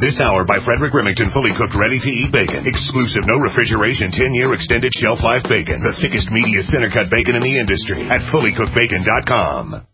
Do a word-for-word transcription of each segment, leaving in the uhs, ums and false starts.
This hour by Frederick Remington, fully cooked, ready-to-eat bacon. Exclusive, no refrigeration, ten-year extended shelf life bacon. The thickest, meatiest, center-cut bacon in the industry at fully cooked bacon dot com.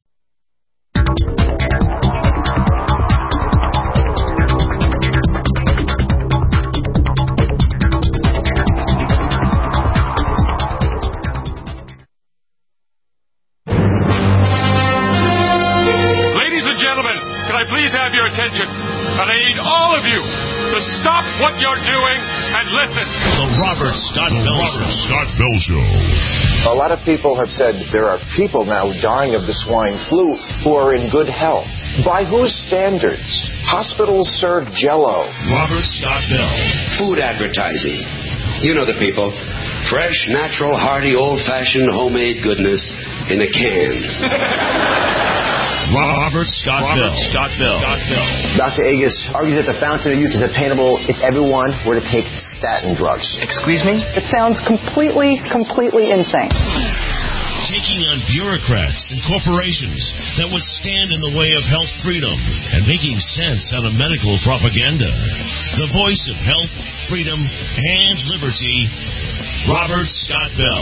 Please have your attention, and I need all of you to stop what you're doing and listen. The Robert Scott Bell Robert Scott Bell Show. A lot of people have said there are people now dying of the swine flu who are in good health. By whose standards? Hospitals serve Jell-O. Robert Scott Bell. Food advertising. You know the people. Fresh, natural, hearty, old-fashioned, homemade goodness in a can. Robert Scott Robert Bell. Scott Bell. Scott Bell. Doctor Agus argues that the fountain of youth is attainable if everyone were to take statin drugs. Excuse me? It sounds completely, completely insane. Taking on bureaucrats and corporations that would stand in the way of health freedom and making sense out of medical propaganda. The voice of health, freedom, and liberty, Robert Scott Bell.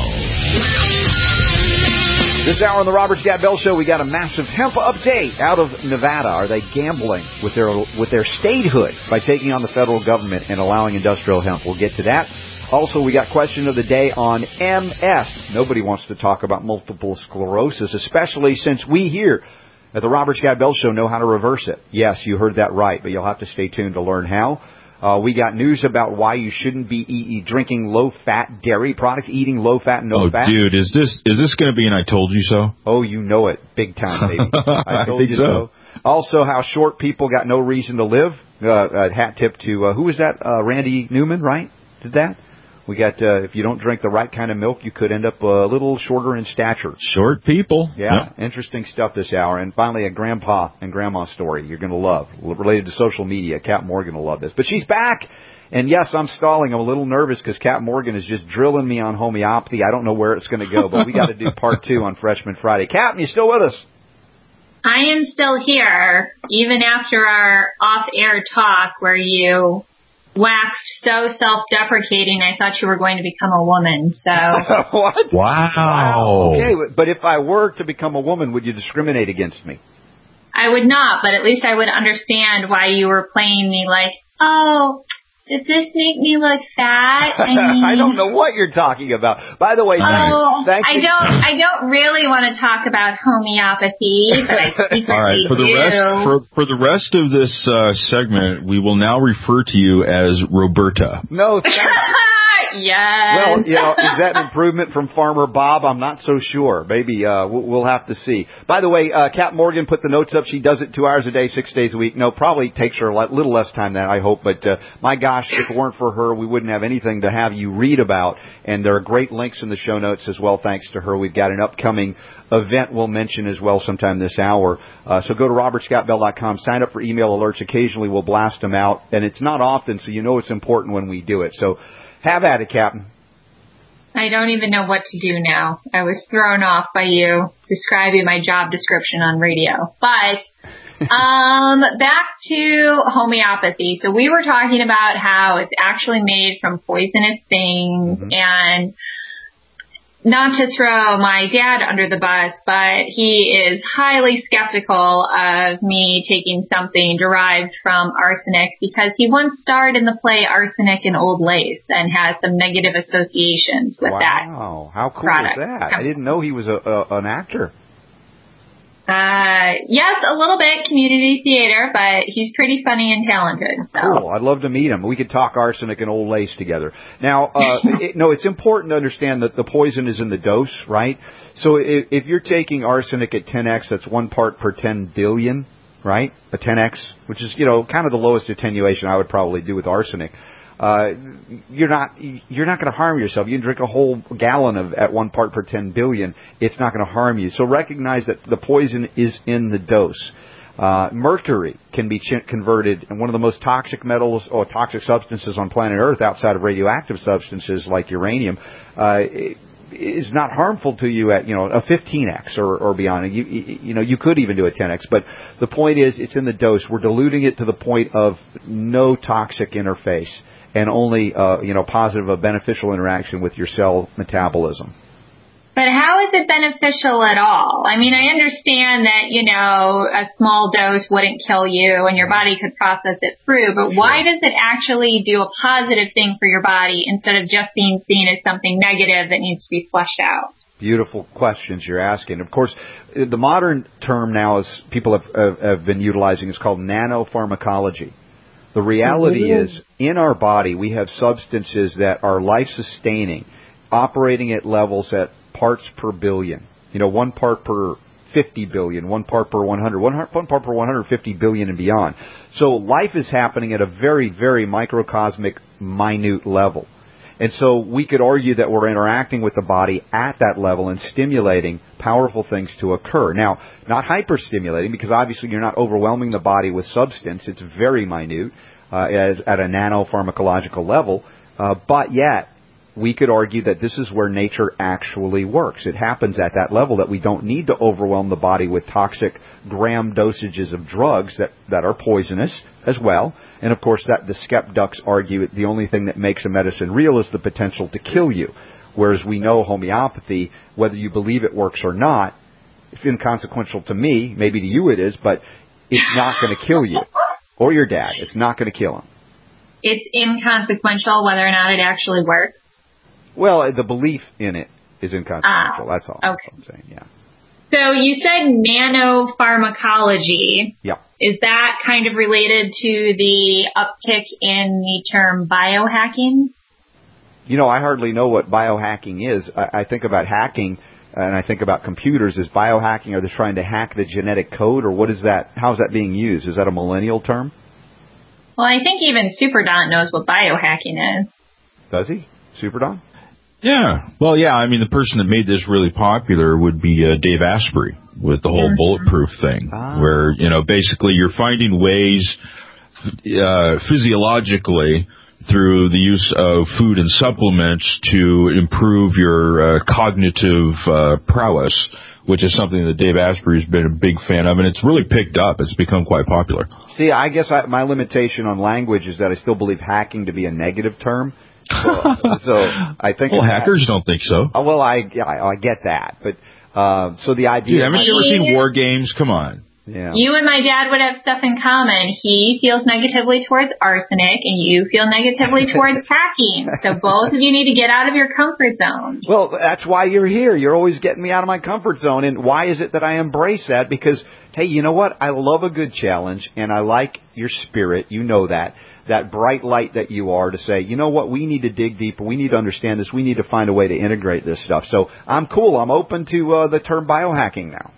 This hour on the Robert Scott Bell Show, we got a massive hemp update out of Nevada. Are they gambling with their with their statehood by taking on the federal government and allowing industrial hemp? We'll get to that. Also, we got question of the day on M S. Nobody wants to talk about multiple sclerosis, especially since we here at the Robert Scott Bell Show know how to reverse it. Yes, you heard that right, but you'll have to stay tuned to learn how. Uh, we got news about why you shouldn't be e- drinking low-fat dairy products, eating low-fat and no-fat. Oh, dude, is this is this going to be an I told you so? Oh, you know it. Big time, baby. I told I think you so. so. Also, how short people got no reason to live. Uh, a hat tip to, uh, who was that? Uh, Randy Newman, right? Did that? We got, uh, if you don't drink the right kind of milk, you could end up a little shorter in stature. Short people. Yeah, yep. Interesting stuff this hour. And finally, a grandpa and grandma story you're going to love, related to social media. Kat Morgan will love this. But she's back. And yes, I'm stalling. I'm a little nervous because Kat Morgan is just drilling me on homeopathy. I don't know where it's going to go, but we got to do part two on Freshman Friday. Kat, you still with us? I am still here, even after our off-air talk where you waxed so self-deprecating, I thought you were going to become a woman. So what? Wow. wow. Okay, but if I were to become a woman, would you discriminate against me? I would not, but at least I would understand why you were playing me like, oh, does this make me look fat? I mean, I don't know what you're talking about. By the way, oh, thanks. I don't. I don't really want to talk about homeopathy, but I secretly all right. For the do. rest, for, for the rest of this uh, segment, we will now refer to you as Roberta. No, thank you. Yes. Well, you know, is that an improvement from Farmer Bob? I'm not so sure. Maybe uh, we'll have to see. By the way, uh, Kat Morgan put the notes up. She does it two hours a day, six days a week. No, probably takes her a little less time than I hope. But uh, my gosh, if it weren't for her, we wouldn't have anything to have you read about. And there are great links in the show notes as well, thanks to her. We've got an upcoming event we'll mention as well sometime this hour. Uh, so go to robert scott bell dot com, sign up for email alerts. Occasionally we'll blast them out. And it's not often, so you know it's important when we do it. So have at it, Captain. I don't even know what to do now. I was thrown off by you describing my job description on radio. But um, back to homeopathy. So we were talking about how it's actually made from poisonous things, mm-hmm. and not to throw my dad under the bus, but he is highly skeptical of me taking something derived from arsenic because he once starred in the play Arsenic and Old Lace and has some negative associations with wow. that. Wow, how cool product. is that? I didn't know he was a, a an actor. Uh, yes, a little bit community theater, but he's pretty funny and talented. So. Cool. I'd love to meet him. We could talk arsenic and Old Lace together. Now, uh, it, no, it's important to understand that the poison is in the dose, right? So if, if you're taking arsenic at ten x, that's one part per ten billion, right? A ten x, which is, you know, kind of the lowest attenuation I would probably do with arsenic. Uh, you're not, you're not going to harm yourself. You can drink a whole gallon of at one part per ten billion. It's not going to harm you. So recognize that the poison is in the dose. Uh, mercury can be ch- converted, and one of the most toxic metals or toxic substances on planet Earth outside of radioactive substances like uranium, uh, is not harmful to you at, you know, a fifteen x or, or beyond. You, you know, you could even do a ten x, but the point is it's in the dose. We're diluting it to the point of no toxic interface and only, uh, you know, positive, a beneficial interaction with your cell metabolism. But how is it beneficial at all? I mean, I understand that, you know, a small dose wouldn't kill you and your body could process it through, but sure. Why does it actually do a positive thing for your body instead of just being seen as something negative that needs to be flushed out? Beautiful questions you're asking. Of course, the modern term now is people have, have, have been utilizing is called nanopharmacology. The reality mm-hmm. is in our body we have substances that are life-sustaining, operating at levels at parts per billion, you know, one part per fifty billion, one part per one hundred, one, one part per one hundred fifty billion and beyond. So life is happening at a very, very microcosmic, minute level. And so we could argue that we're interacting with the body at that level and stimulating powerful things to occur. Now, not hyper-stimulating, because obviously you're not overwhelming the body with substance. It's very minute uh, at, at a nanopharmacological level, uh, but yet we could argue that this is where nature actually works. It happens at that level that we don't need to overwhelm the body with toxic gram dosages of drugs that, that are poisonous as well. And, of course, that the skeptics argue the only thing that makes a medicine real is the potential to kill you, whereas we know homeopathy, whether you believe it works or not, it's inconsequential to me. Maybe to you it is, but it's not going to kill you or your dad. It's not going to kill him. It's inconsequential whether or not it actually works? Well, the belief in it is inconsequential. Ah, that's all. Okay. That's what I'm saying, yeah. So you said nanopharmacology. Yeah. Is that kind of related to the uptick in the term biohacking? You know, I hardly know what biohacking is. I, I think about hacking, and I think about computers. Is biohacking, are they trying to hack the genetic code, or what is that? How is that being used? Is that a millennial term? Well, I think even Super Don knows what biohacking is. Does he? Super Don? Yeah. Well, yeah, I mean, the person that made this really popular would be uh, Dave Asprey with the whole mm-hmm. bulletproof thing, ah. where, you know, basically you're finding ways uh, physiologically through the use of food and supplements to improve your uh, cognitive uh, prowess, which is something that Dave Asprey has been a big fan of, and it's really picked up. It's become quite popular. See, I guess I, my limitation on language is that I still believe hacking to be a negative term. So, so I think well, hackers that, don't think so. Uh, well, I, I I get that, but uh, so the idea. Dude, haven't you ever seen War Games? Come on. Yeah. You and my dad would have stuff in common. He feels negatively towards arsenic, and you feel negatively towards hacking. So both of you need to get out of your comfort zone. Well, that's why you're here. You're always getting me out of my comfort zone, and why is it that I embrace that? Because hey, you know what? I love a good challenge, and I like your spirit. You know that. That bright light that you are to say, you know what, we need to dig deeper, we need to understand this, we need to find a way to integrate this stuff. So I'm cool, I'm open to uh, the term biohacking now.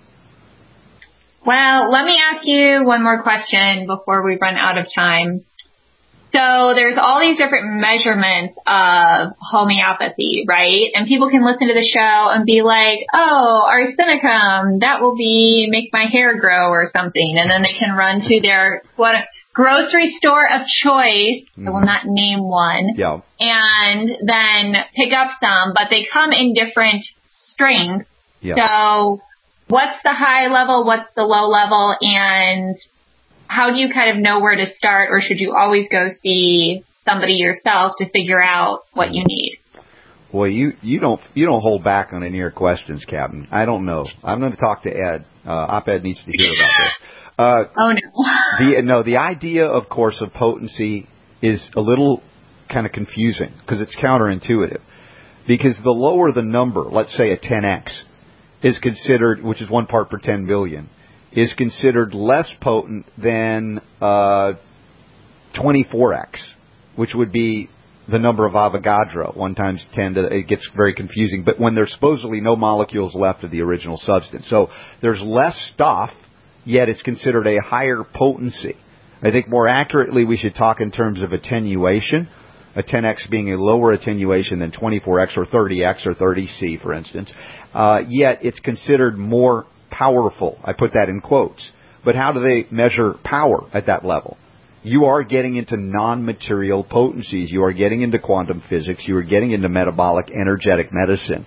Well, let me ask you one more question before we run out of time. So there's all these different measurements of homeopathy, right? And people can listen to the show and be like, oh, arsenicum, that will be make my hair grow or something. And then they can run to their what grocery store of choice, mm. I will not name one, yeah. and then pick up some, but they come in different strengths. Yeah. So what's the high level, what's the low level, and how do you kind of know where to start, or should you always go see somebody yourself to figure out what you need? Well, you, you don't you don't hold back on any of your questions, Captain. I don't know. I'm going to talk to Ed. Uh, Op-Ed needs to hear about this. Uh, oh, no. the, no, the idea, of course, of potency is a little kind of confusing because it's counterintuitive. Because the lower the number, let's say a ten x, is considered, which is one part per ten billion, is considered less potent than uh, twenty-four x, which would be the number of Avogadro. One times ten, to, it gets very confusing. But when there's supposedly no molecules left of the original substance. So there's less stuff, yet it's considered a higher potency. I think more accurately we should talk in terms of attenuation, a ten x being a lower attenuation than twenty-four x or thirty x or thirty C, for instance. Uh, yet it's considered more powerful. I put that in quotes. But how do they measure power at that level? You are getting into non-material potencies. You are getting into quantum physics. You are getting into metabolic energetic medicine.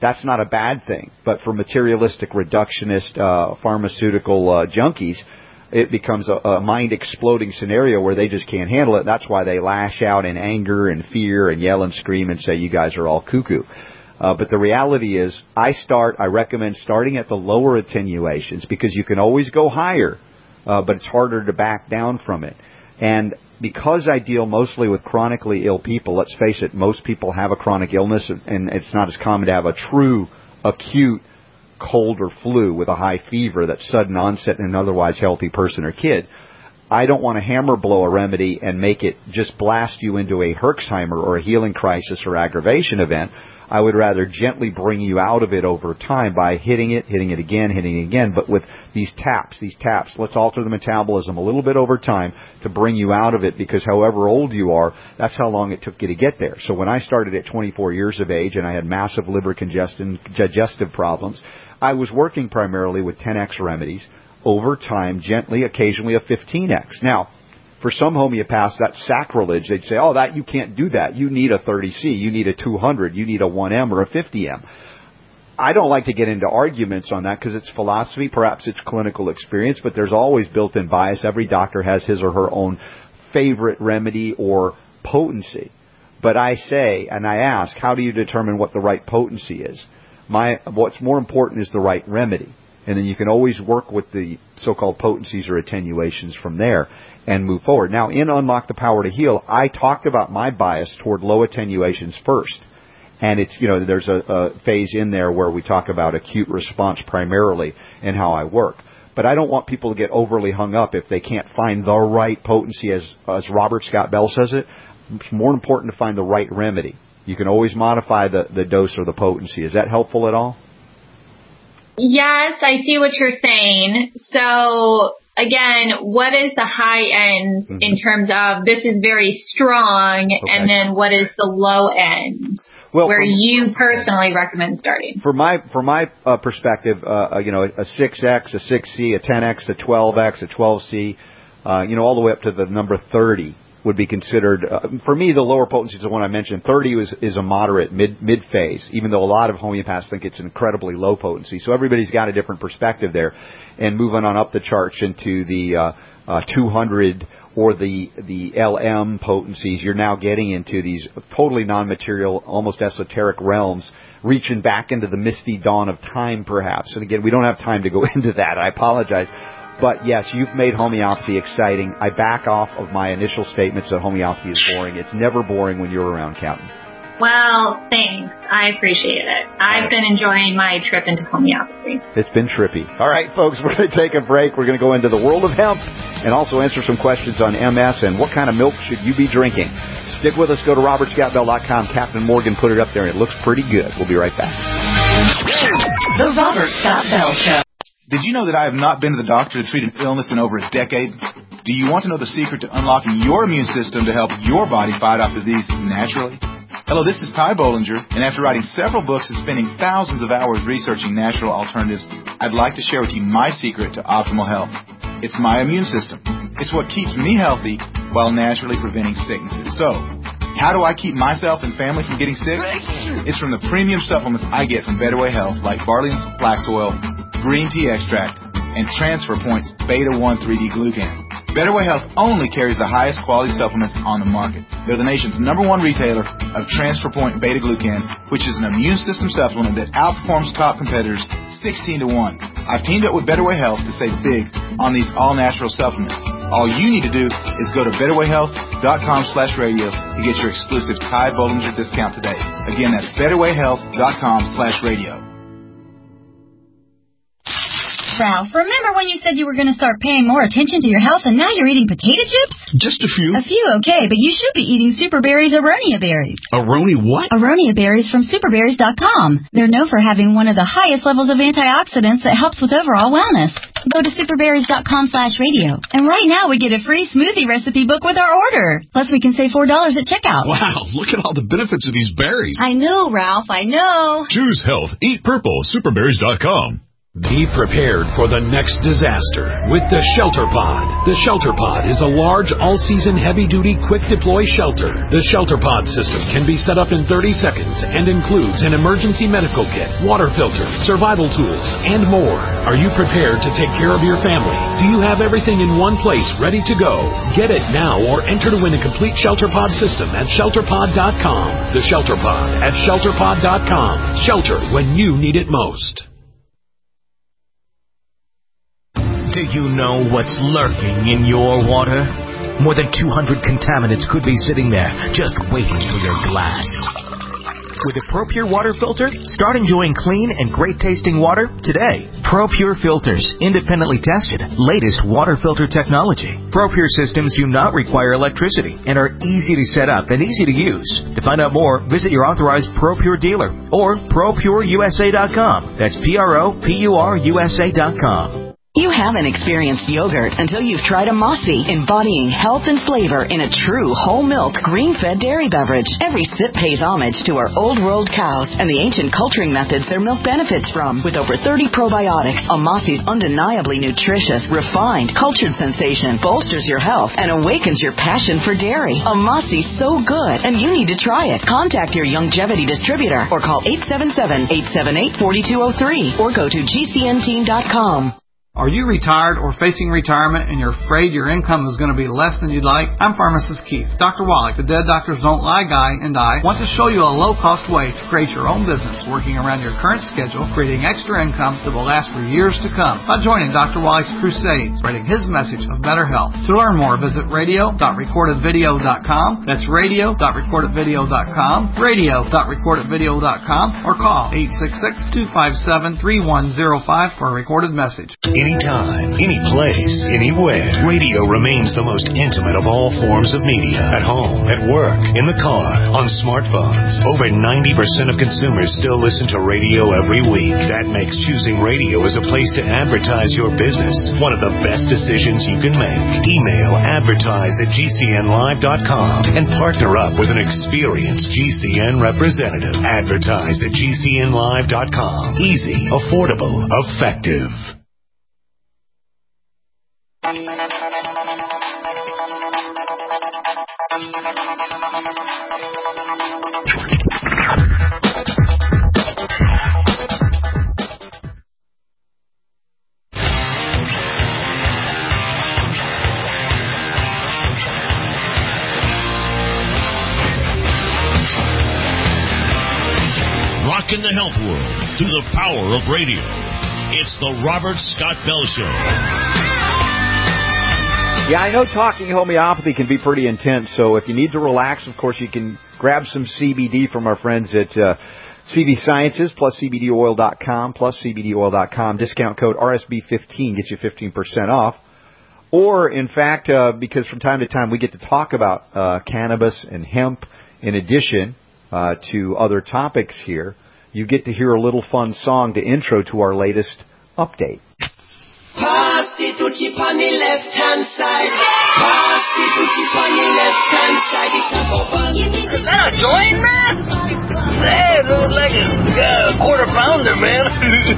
that's not a bad thing. But for materialistic, reductionist, uh, pharmaceutical uh, junkies, it becomes a, a mind-exploding scenario where they just can't handle it. That's why they lash out in anger and fear and yell and scream and say, you guys are all cuckoo. Uh, but the reality is, I start, I recommend starting at the lower attenuations because you can always go higher, uh, but it's harder to back down from it. And because I deal mostly with chronically ill people, let's face it, most people have a chronic illness, and it's not as common to have a true acute cold or flu with a high fever that's sudden onset in an otherwise healthy person or kid. I don't want to hammer blow a remedy and make it just blast you into a Herxheimer or a healing crisis or aggravation event. I would rather gently bring you out of it over time by hitting it, hitting it again, hitting it again, but with these taps, these taps. Let's alter the metabolism a little bit over time to bring you out of it, because however old you are, that's how long it took you to get there. So when I started at twenty-four years of age and I had massive liver congestion, digestive problems, I was working primarily with ten X remedies over time, gently, occasionally a fifteen X. Now, for some homeopaths, that's sacrilege. They'd say, oh, that you can't do that. You need a thirty C. You need a two hundred. You need a one M or a fifty M. I don't like to get into arguments on that because it's philosophy. Perhaps it's clinical experience, but there's always built-in bias. Every doctor has his or her own favorite remedy or potency. But I say, and I ask, how do you determine what the right potency is? My, what's more important is the right remedy. And then you can always work with the so-called potencies or attenuations from there and move forward. Now, in Unlock the Power to Heal, I talked about my bias toward low attenuations first. And it's, you know, there's a, a phase in there where we talk about acute response primarily and how I work. But I don't want people to get overly hung up if they can't find the right potency, as, as Robert Scott Bell says it. It's more important to find the right remedy. You can always modify the, the dose or the potency. Is that helpful at all? Yes, I see what you're saying. So, again, what is the high end mm-hmm. in terms of this is very strong, okay. and then what is the low end well, where from, you personally recommend starting? For my for my uh, perspective, uh, you know, a six X, a six C, a ten X, a twelve X, a twelve C, uh, you know, all the way up to the number thirty would be considered, uh, for me, the lower potency is the one I mentioned. thirty is, is a moderate mid, mid phase, even though a lot of homeopaths think it's incredibly low potency. So everybody's got a different perspective there. And moving on up the charts into the, uh, uh, two hundred or the, the L M potencies, you're now getting into these totally non-material, almost esoteric realms, reaching back into the misty dawn of time, perhaps. And again, we don't have time to go into that. I apologize. But yes, you've made homeopathy exciting. I back off of my initial statements that homeopathy is boring. It's never boring when you're around, Captain. Well, thanks. I appreciate it. I've been enjoying my trip into homeopathy. It's been trippy. All right, folks, we're going to take a break. We're going to go into the world of hemp and also answer some questions on M S and what kind of milk should you be drinking. Stick with us. Go to robert scott bell dot com. Captain Morgan put it up there, and it looks pretty good. We'll be right back. The Robert Scott Bell Show. Did you know that I have not been to the doctor to treat an illness in over a decade? Do you want to know the secret to unlocking your immune system to help your body fight off disease naturally? Hello, this is Ty Bollinger, and after writing several books and spending thousands of hours researching natural alternatives, I'd like to share with you my secret to optimal health. It's my immune system. It's what keeps me healthy while naturally preventing sicknesses. So, how do I keep myself and family from getting sick? It's from the premium supplements I get from Better Way Health, like Barley's Flax Oil, Green Tea Extract, and Transfer Point's Beta one three D Glucan. Better Way Health only carries the highest quality supplements on the market. They're the nation's number one retailer of Transfer Point Beta Glucan, which is an immune system supplement that outperforms top competitors sixteen to one. I've teamed up with Better Way Health to save big on these all-natural supplements. All you need to do is go to better way health dot com slash radio to get your exclusive Ty Bollinger discount today. Again, that's better way health dot com slash radio. Ralph, remember when you said you were going to start paying more attention to your health and now you're eating potato chips? Just a few. A few, okay, but you should be eating Super Berries Aronia berries. Aronia what? Aronia berries from super berries dot com. They're known for having one of the highest levels of antioxidants that helps with overall wellness. Go to super berries dot com slash radio. And right now we get a free smoothie recipe book with our order. Plus we can save four dollars at checkout. Wow, look at all the benefits of these berries. I know, Ralph, I know. Choose health. Eat purple. super berries dot com. Be prepared for the next disaster with the Shelter Pod. The Shelter Pod is a large, all-season, heavy-duty, quick-deploy shelter. The Shelter Pod system can be set up in thirty seconds and includes an emergency medical kit, water filter, survival tools, and more. Are you prepared to take care of your family? Do you have everything in one place ready to go? Get it now or enter to win a complete Shelter Pod system at shelter pod dot com. The Shelter Pod at shelter pod dot com. Shelter when you need it most. Do you know what's lurking in your water? More than two hundred contaminants could be sitting there, just waiting for your glass. With a ProPure water filter, start enjoying clean and great-tasting water today. ProPure filters, independently tested, latest water filter technology. ProPure systems do not require electricity and are easy to set up and easy to use. To find out more, visit your authorized ProPure dealer or pro pure u s a dot com. That's P R O P U R U S A dot com. You haven't experienced yogurt until you've tried a Mossy, embodying health and flavor in a true whole milk, green-fed dairy beverage. Every sip pays homage to our old world cows and the ancient culturing methods their milk benefits from. With over thirty probiotics, a Mossy's undeniably nutritious, refined, cultured sensation bolsters your health and awakens your passion for dairy. A Mossy's so good, and you need to try it. Contact your Youngevity distributor or call eight seven seven, eight seven eight, four two zero three or go to G C N team dot com. Are you retired or facing retirement and you're afraid your income is going to be less than you'd like? I'm Pharmacist Keith. Doctor Wallach, the Dead Doctors Don't Lie guy, and I want to show you a low-cost way to create your own business working around your current schedule, creating extra income that will last for years to come by joining Doctor Wallach's crusades, spreading his message of better health. To learn more, visit radio dot recorded video dot com. That's radio dot recorded video dot com, radio dot recorded video dot com, or call eight six six, two five seven, three one zero five for a recorded message. Anytime, any place, anywhere, radio remains the most intimate of all forms of media. At home, at work, in the car, on smartphones. Over ninety percent of consumers still listen to radio every week. That makes choosing radio as a place to advertise your business one of the best decisions you can make. Email advertise at G C N live dot com and partner up with an experienced G C N representative. Advertise at G C N live dot com. Easy, affordable, effective. Rockin' the health world through the power of radio. It's the Robert Scott Bell Show. Yeah, I know talking homeopathy can be pretty intense, so if you need to relax, of course, you can grab some C B D from our friends at uh, C B Sciences, plus C B D oil dot com, plus C B D oil dot com. Discount code R S B fifteen gets you fifteen percent off. Or, in fact, uh, because from time to time we get to talk about uh, cannabis and hemp in addition uh, to other topics here, you get to hear a little fun song to intro to our latest update. Pass the Tucci on the left hand side. Pass the Tucci on the left hand side. It's a bubble. Is that a joint, man? Hey, it looks like a uh, quarter pounder, man.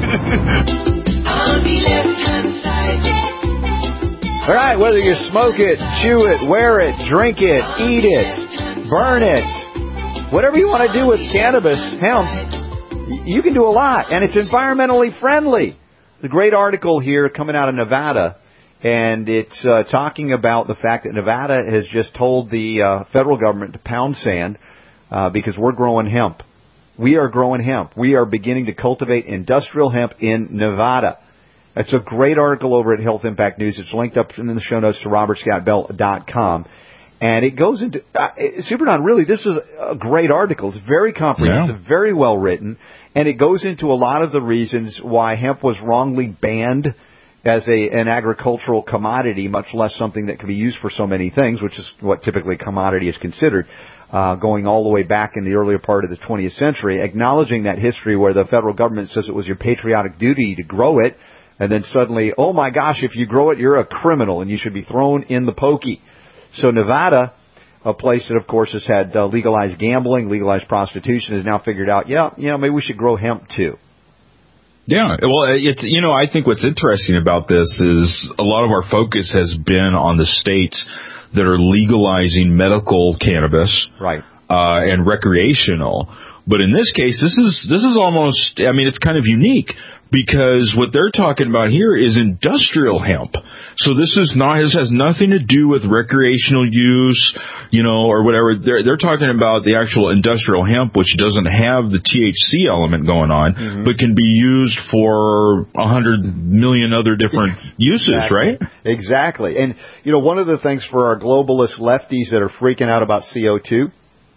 On the left hand side. All right, whether you smoke it, chew it, wear it, drink it, eat it, burn it, whatever you want to do with cannabis, hemp, you can do a lot, and it's environmentally friendly. The great article here coming out of Nevada, and it's uh, talking about the fact that Nevada has just told the uh, federal government to pound sand uh, because we're growing hemp. We are growing hemp. We are beginning to cultivate industrial hemp in Nevada. It's a great article over at Health Impact News. It's linked up in the show notes to robert scott bell dot com. And it goes into, uh, Superdon, really, this is a great article. It's very comprehensive, yeah. very well written, and it goes into a lot of the reasons why hemp was wrongly banned as a an agricultural commodity, much less something that can be used for so many things, which is what typically a commodity is considered, uh, going all the way back in the earlier part of the twentieth century, acknowledging that history where the federal government says it was your patriotic duty to grow it, and then suddenly, oh my gosh, if you grow it, you're a criminal, and you should be thrown in the pokey. So Nevada, a place that, of course, has had uh, legalized gambling, legalized prostitution, has now figured out, yeah, you know, maybe we should grow hemp too. Yeah, well, it's, you know, I think what's interesting about this is a lot of our focus has been on the states that are legalizing medical cannabis. Right. Uh, and recreational. But in this case, this is, this is almost, I mean, it's kind of unique because what they're talking about here is industrial hemp. So this is not, this has nothing to do with recreational use, you know, or whatever. They're, they're talking about the actual industrial hemp, which doesn't have the T H C element going on, mm-hmm. but can be used for a hundred million other different uses, exactly. right? Exactly. And, you know, one of the things for our globalist lefties that are freaking out about C O two,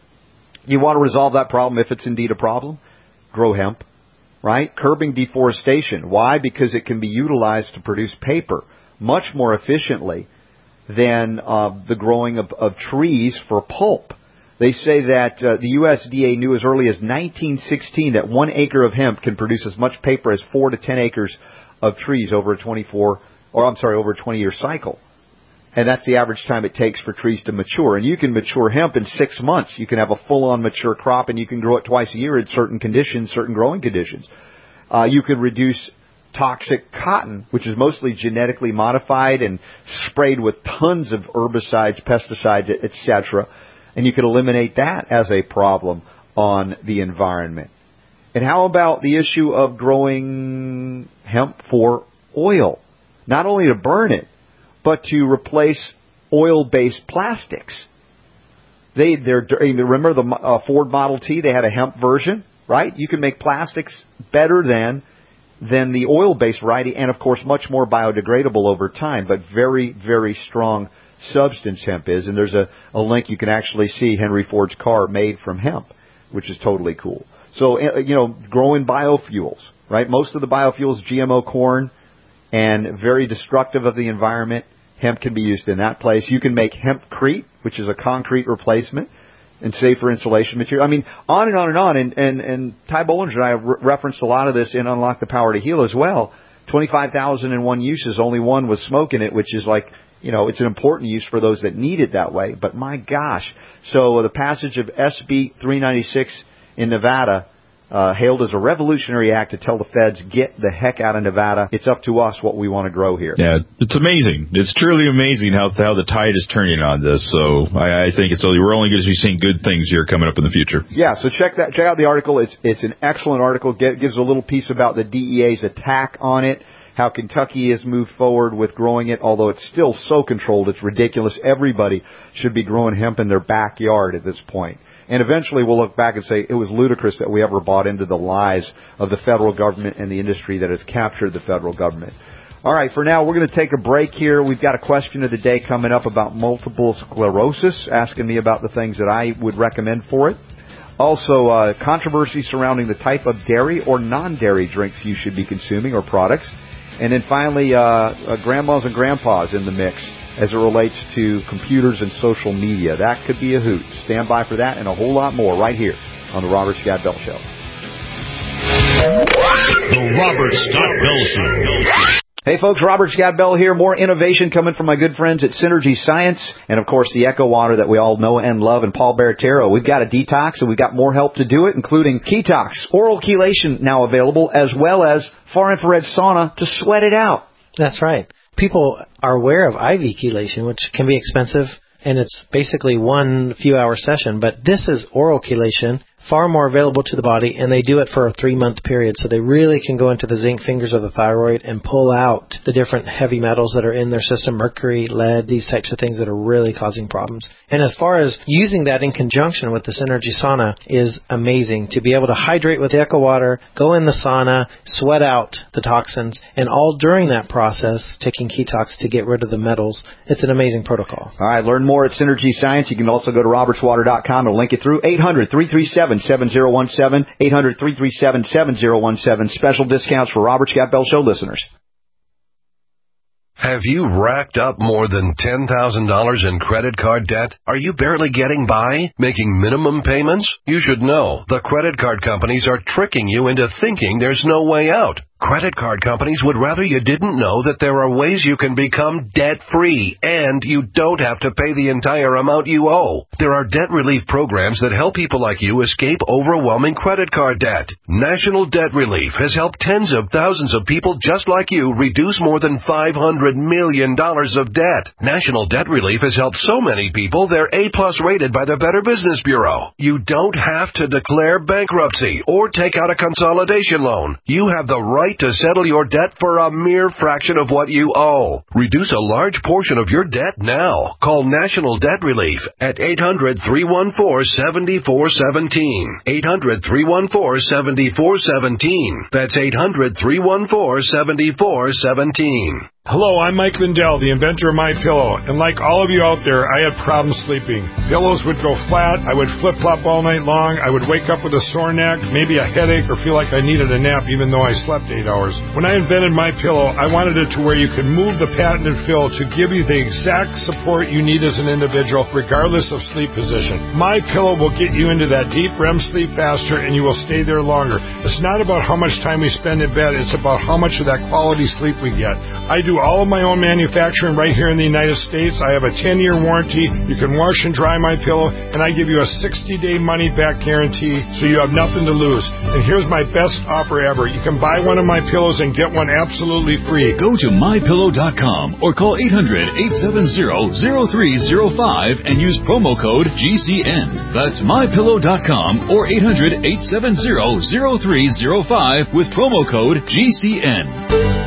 you want to resolve that problem if it's indeed a problem? Grow hemp, right? Curbing deforestation. Why? Because it can be utilized to produce paper much more efficiently than uh, the growing of, of trees for pulp. They say that uh, the U S D A knew as early as nineteen sixteen that one acre of hemp can produce as much paper as four to ten acres of trees over a twenty-four, or I'm sorry, over a twenty-year cycle. And that's the average time it takes for trees to mature. And you can mature hemp in six months. You can have a full-on mature crop, and you can grow it twice a year in certain conditions, certain growing conditions. Uh, you can reduce toxic cotton, which is mostly genetically modified and sprayed with tons of herbicides, pesticides, et cetera. And you can eliminate that as a problem on the environment. And how about the issue of growing hemp for oil? Not only to burn it, but to replace oil-based plastics. They, they're, remember the uh, Ford Model T? They had a hemp version, right? You can make plastics better than than the oil-based variety, and of course much more biodegradable over time. But very, very strong substance hemp is, and there's a, a link you can actually see Henry Ford's car made from hemp, which is totally cool. So you know, growing biofuels, right? Most of the biofuels, G M O corn, and very destructive of the environment. Hemp can be used in that place. You can make hempcrete, which is a concrete replacement, and safer insulation material. I mean, on and on and on. And, and, and Ty Bollinger and I have re- referenced a lot of this in Unlock the Power to Heal as well. twenty-five thousand one uses, only one was smoking it, which is like, you know, it's an important use for those that need it that way. But my gosh. So the passage of S B three ninety-six in Nevada, Uh, hailed as a revolutionary act to tell the feds, get the heck out of Nevada. It's up to us what we want to grow here. Yeah, it's amazing. It's truly amazing how how the tide is turning on this. So I, I think it's only, we're only going to be seeing good things here coming up in the future. Yeah, so check that. Check out the article. It's it's an excellent article. It gives a little piece about the D E A's attack on it, how Kentucky has moved forward with growing it, although it's still so controlled, it's ridiculous. Everybody should be growing hemp in their backyard at this point. And eventually we'll look back and say it was ludicrous that we ever bought into the lies of the federal government and the industry that has captured the federal government. All right, for now, we're going to take a break here. We've got a question of the day coming up about multiple sclerosis, asking me about the things that I would recommend for it. Also, uh, controversy surrounding the type of dairy or non-dairy drinks you should be consuming or products. And then finally, uh, uh, grandmas and grandpas in the mix as it relates to computers and social media. That could be a hoot. Stand by for that and a whole lot more right here on the Robert Scott Bell Show. The Robert Scott Bell Show. Hey folks, Robert Scott Bell here. More innovation coming from my good friends at Synergy Science, and of course the Echo Water that we all know and love, and Paul Baratero. We've got a detox, and we've got more help to do it, including Ketox, oral chelation now available, as well as far infrared sauna to sweat it out. That's right. People are aware of I V chelation, which can be expensive, and it's basically one few hour session, but this is oral chelation, far more available to the body, and they do it for a three-month period, so they really can go into the zinc fingers of the thyroid and pull out the different heavy metals that are in their system, mercury, lead, these types of things that are really causing problems. And as far as using that in conjunction with the Synergy sauna is amazing, to be able to hydrate with the Echo Water, go in the sauna, sweat out the toxins, and all during that process, taking Ketox to get rid of the metals. It's an amazing protocol. All right, learn more at Synergy Science. You can also go to roberts water dot com and link it through eight hundred, three three seven, seven zero one seven, eight hundred, three three seven, seven zero one seven. Special discounts for Robert Scott Bell Show listeners. Have you racked up more than ten thousand dollars in credit card debt? Are you barely getting by, making minimum payments? You should know the credit card companies are tricking you into thinking there's no way out. Credit card companies would rather you didn't know that there are ways you can become debt-free, and you don't have to pay the entire amount you owe. There are debt relief programs that help people like you escape overwhelming credit card debt. National Debt Relief has helped tens of thousands of people just like you reduce more than five hundred million dollars of debt. National Debt Relief has helped so many people they're A-plus rated by the Better Business Bureau. You don't have to declare bankruptcy or take out a consolidation loan. You have the right to settle your debt for a mere fraction of what you owe. Reduce a large portion of your debt now. Call National Debt Relief at eight hundred, three one four, seven four one seven. eight hundred, three one four, seven four one seven. That's eight hundred, three one four, seven four one seven. Hello, I'm Mike Lindell, the inventor of MyPillow, and like all of you out there, I had problems sleeping. Pillows would go flat, I would flip-flop all night long, I would wake up with a sore neck, maybe a headache, or feel like I needed a nap even though I slept eight hours. When I invented MyPillow, I wanted it to where you could move the patented fill to give you the exact support you need as an individual, regardless of sleep position. MyPillow will get you into that deep R E M sleep faster, and you will stay there longer. It's not about how much time we spend in bed, it's about how much of that quality sleep we get. I do all of my own manufacturing right here in the United States. I have a ten-year warranty. You can wash and dry my pillow, and I give you a sixty-day money-back guarantee, so you have nothing to lose. And here's my best offer ever. You can buy one of my pillows and get one absolutely free. Go to my pillow dot com or call eight hundred, eight seven zero, zero three zero five and use promo code G C N. That's my pillow dot com or eight hundred, eight seven zero, zero three zero five with promo code G C N.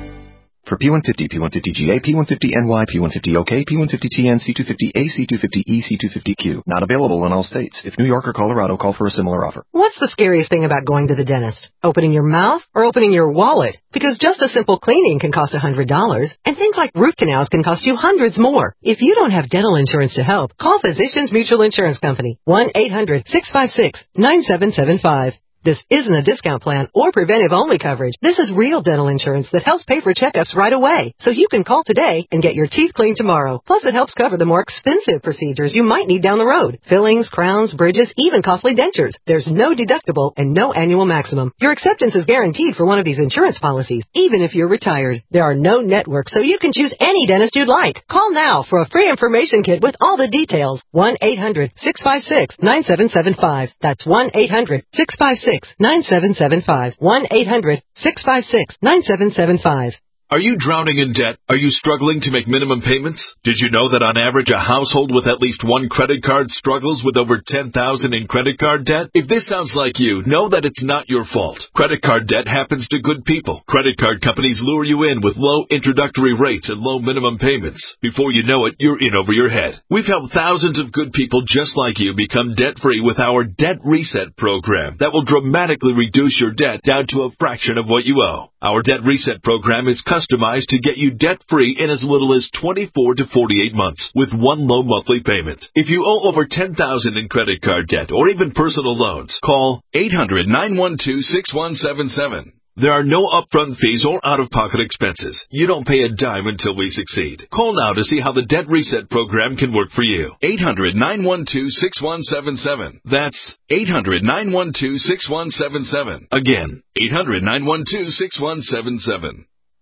For P one fifty, P one fifty G A, P one fifty N Y, P one fifty O K, P one fifty T N, C two fifty A, C two fifty E, C two fifty Q. Not available in all states. If New York or Colorado, call for a similar offer. What's the scariest thing about going to the dentist? Opening your mouth or opening your wallet? Because just a simple cleaning can cost one hundred dollars, and things like root canals can cost you hundreds more. If you don't have dental insurance to help, call Physicians Mutual Insurance Company. one eight hundred, six five six, nine seven seven five. This isn't a discount plan or preventive-only coverage. This is real dental insurance that helps pay for checkups right away. So you can call today and get your teeth cleaned tomorrow. Plus, it helps cover the more expensive procedures you might need down the road. Fillings, crowns, bridges, even costly dentures. There's no deductible and no annual maximum. Your acceptance is guaranteed for one of these insurance policies, even if you're retired. There are no networks, so you can choose any dentist you'd like. Call now for a free information kit with all the details. one eight hundred, six five six, nine seven seven five. That's one eight hundred, six five six, nine seven seven five. one eight hundred, six five six, nine seven seven five. Are you drowning in debt? Are you struggling to make minimum payments? Did you know that on average a household with at least one credit card struggles with over ten thousand dollars in credit card debt? If this sounds like you, know that it's not your fault. Credit card debt happens to good people. Credit card companies lure you in with low introductory rates and low minimum payments. Before you know it, you're in over your head. We've helped thousands of good people just like you become debt-free with our Debt Reset program that will dramatically reduce your debt down to a fraction of what you owe. Our Debt Reset program is customized to get you debt-free in as little as twenty-four to forty-eight months with one low monthly payment. If you owe over ten thousand dollars in credit card debt or even personal loans, call eight hundred, nine one two, six one seven seven. There are no upfront fees or out-of-pocket expenses. You don't pay a dime until we succeed. Call now to see how the Debt Reset program can work for you. eight hundred, nine one two, six one seven seven. That's eight hundred, nine one two, six one seven seven. Again, eight hundred, nine one two, six one seven seven.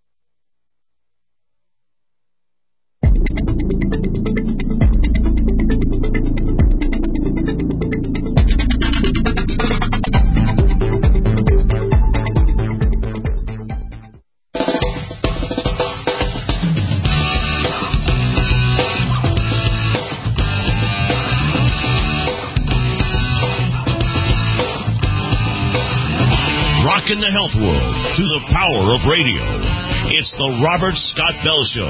In the health world through the power of radio. It's the Robert Scott Bell Show.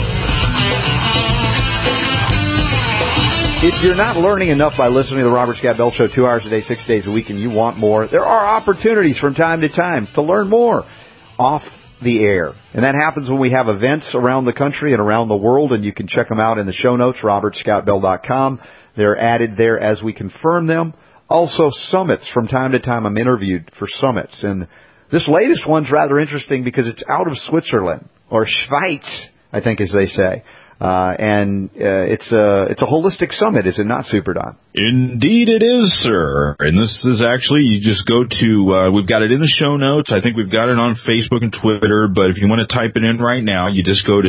If you're not learning enough by listening to the Robert Scott Bell Show two hours a day, six days a week, and you want more, there are opportunities from time to time to learn more off the air. And that happens when we have events around the country and around the world, and you can check them out in the show notes, robert scott bell dot com. They're added there as we confirm them. Also, summits. From time to time, I'm interviewed for summits, and this latest one's rather interesting because it's out of Switzerland, or Schweiz, I think as they say. Uh, and uh, it's a it's a holistic summit, is it not, Super Don? Indeed it is, sir. And this is actually, you just go to, uh, we've got it in the show notes. I think we've got it on Facebook and Twitter, but if you want to type it in right now, you just go to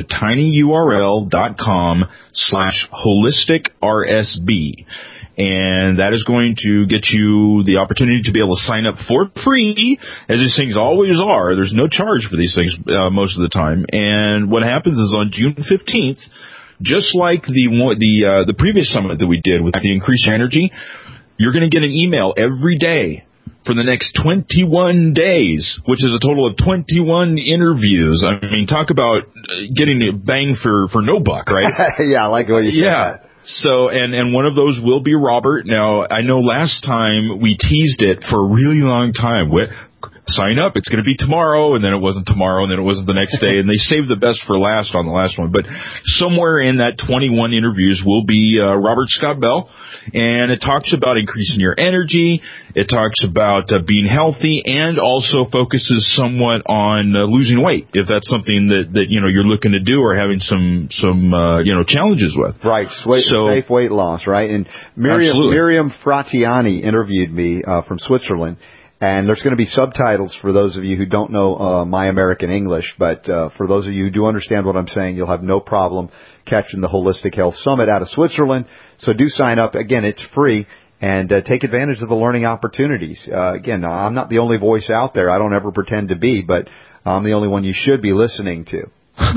tinyurl.com slash holistic RSB. And that is going to get you the opportunity to be able to sign up for free, as these things always are. There's no charge for these things uh, most of the time. And what happens is on June fifteenth, just like the the uh, the previous summit that we did with the increased energy, you're going to get an email every day for the next twenty-one days, which is a total of twenty-one interviews. I mean, talk about getting a bang for, for no buck, right? Yeah, I like the way you said yeah. that. So, and, and one of those will be Robert. Now, I know last time we teased it for a really long time. We, sign up, it's going to be tomorrow, and then it wasn't tomorrow, and then it wasn't the next day, and they saved the best for last on the last one. But somewhere in that twenty-one interviews will be uh, Robert Scott Bell, and it talks about increasing your energy, it talks about uh, being healthy, and also focuses somewhat on uh, losing weight, if that's something that, that, you know, you're looking to do or having some, some uh, you know, challenges with. Right, weight, so, safe weight loss, right? And Miriam, Miriam Fratiani interviewed me uh, from Switzerland. And there's going to be subtitles for those of you who don't know uh, my American English, but uh, for those of you who do understand what I'm saying, you'll have no problem catching the Holistic Health Summit out of Switzerland. So do sign up. Again, it's free, and uh, take advantage of the learning opportunities. Uh, again, I'm not the only voice out there. I don't ever pretend to be, but I'm the only one you should be listening to.